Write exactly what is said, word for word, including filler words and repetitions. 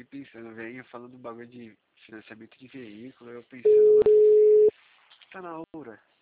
pensando, velho, falando do bagulho de financiamento de veículo, eu pensando, mano, tá na hora